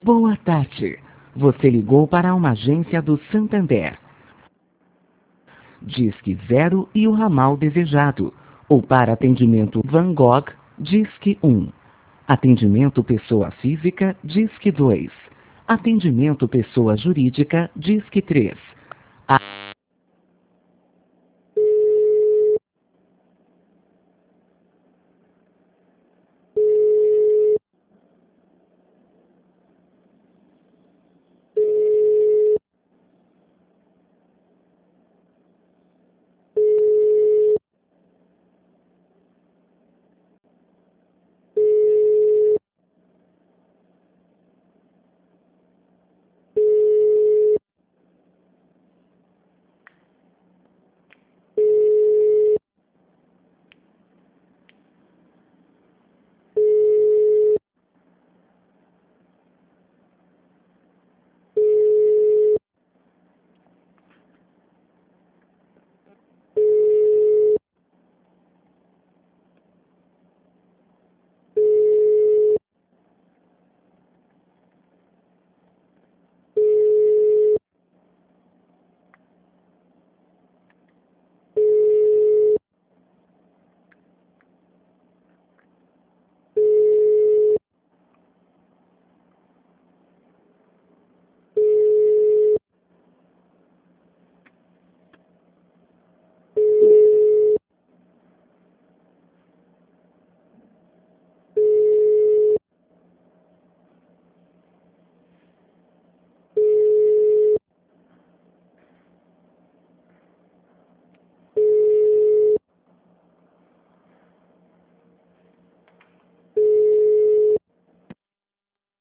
Boa tarde. Você ligou para uma agência do Santander. Disque 0 e o ramal desejado. Ou para atendimento Van Gogh, Disque 1. Atendimento pessoa física, Disque 2. Atendimento pessoa jurídica, Disque 3.